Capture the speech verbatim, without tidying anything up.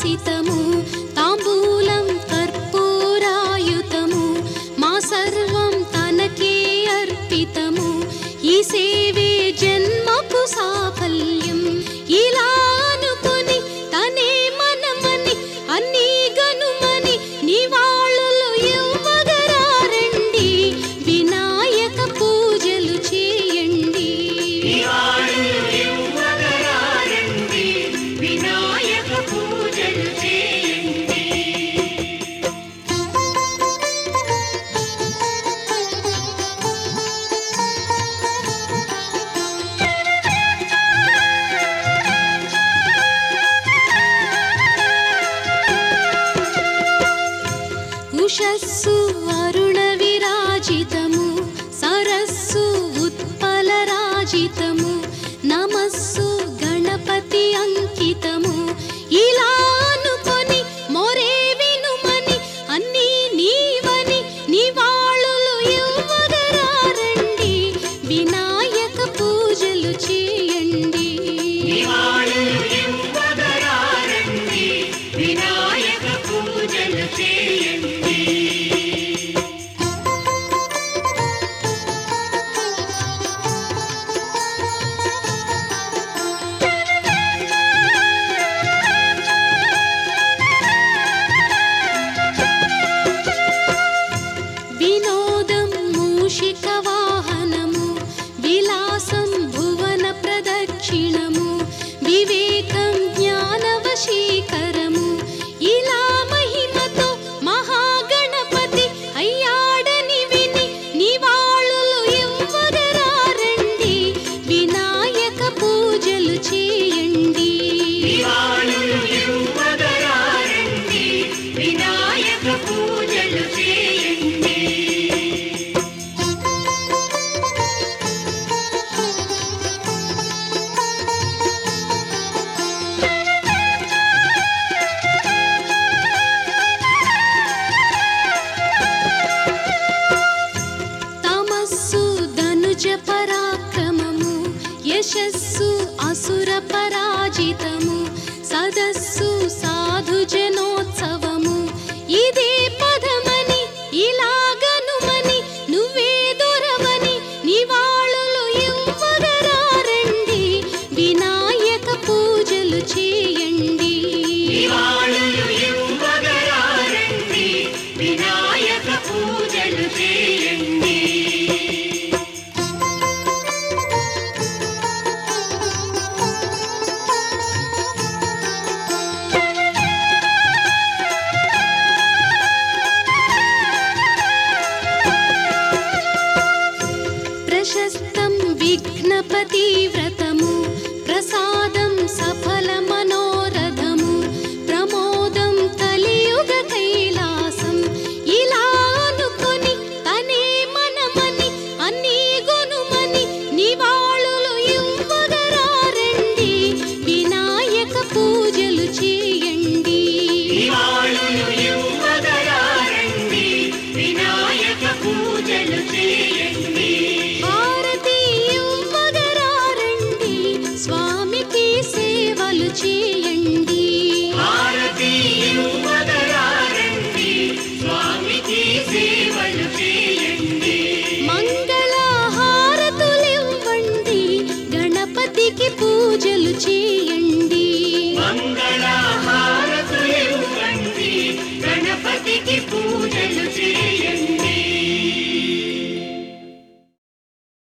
సువాసితము తాంబూలం కర్పూరాయుతము మా సర్వం తనకే అర్పితము ఈ సేవే జన్మకు సాఫల్యం ఇలా అనుకొని తనే మనమని అన్నీ గనుమని నివాళులు ఇవ్వగరారండి వినాయక పూజలు చేయండి వినాయక పూజలు చేయండి ఉషస్సు అరుణ విరాజితము సరస్సు ఉత్పల రాజితము నమస్సు గణపతి అంకితము ఇలా అనుకొని మొరే వినుమని అన్నీ నీవని నివాళులు ఇవ్వగరారండి వినాయక పూజలు చేయండి వినాయక పూజలు చేయండి వినోదం మూషిక వాహనము విలాసం భువన ప్రదక్షిణము వివేకం జ్ఞాన వశీకరము ఇలా మహిమతో మహాగణపతి అయ్యాడని విని నివాళులు ఇవ్వగరారండి వినాయక పూజలు చేయండి వినాయక పూజలు చేయండి తమస్సు ధనుజ పరాక్రమము యశస్సు అసుర పరాజితము సదస్సు సాధు జనోత్సవము ఇదే పదమని ఇలాగనుమని నువ్వే దొరవని నివాళులు ఇవ్వగరారండి వినాయక పూజలు చేయండి వినాయక పూజలు చేయండి ప్రశస్తం విఘ్నపతి వ్రతము ప్రసాదం సఫల మనోరథము ప్రమోదం కలియుగ కైలాసం ఇలా అనుకొని తనే మనమని అన్నీ గొనుమని నివాళులు ఇవ్వగరారండి వినాయక పూజలు చేయండి వినాయక పూజలు చేయండి హారతి ఇవ్వగరారండి స్వామికి సేవలు చేయండి హారతి ఇవ్వగరారండి స్వామికి సేవ